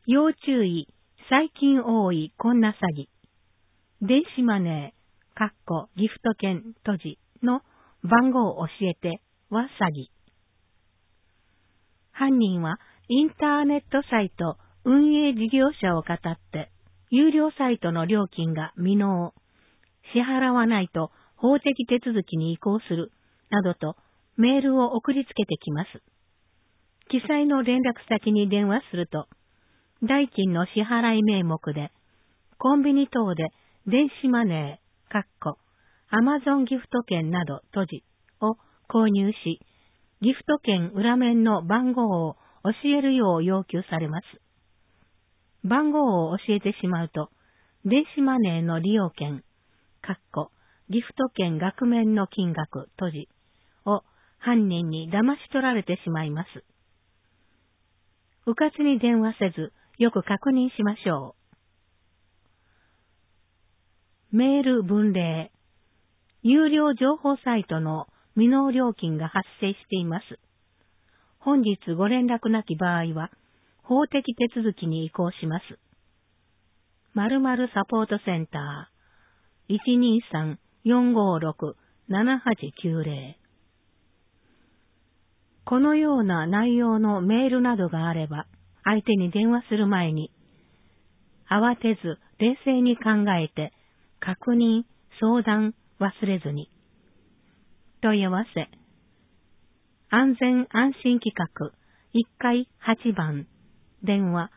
要注意、最近多いこんな詐欺。電子マネー、ギフト券閉じの番号を教えては詐欺。犯人はインターネットサイト運営事業者を語って、有料サイトの料金が未納、支払わないと法的手続きに移行する、などとメールを送りつけてきます。記載の連絡先に電話すると、代金の支払い名目で、コンビニ等で電子マネー、アマゾンギフト券など閉じを購入し、ギフト券裏面の番号を教えるよう要求されます。番号を教えてしまうと、電子マネーの利用券、ギフト券額面の金額閉じを犯人に騙し取られてしまいます。うかつに電話せず、よく確認しましょう。メール分類。有料情報サイトの未納料金が発生しています。本日ご連絡なき場合は、法的手続きに移行します。〇〇サポートセンター 123-456-7890。このような内容のメールなどがあれば、相手に電話する前に、慌てず冷静に考えて、確認、相談忘れずに。問い合わせ。安全安心企画、1階8番、電話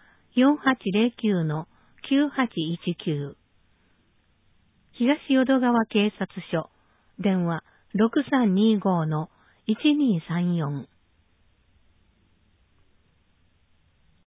4809-9819。東淀川警察署、電話 6325-1234。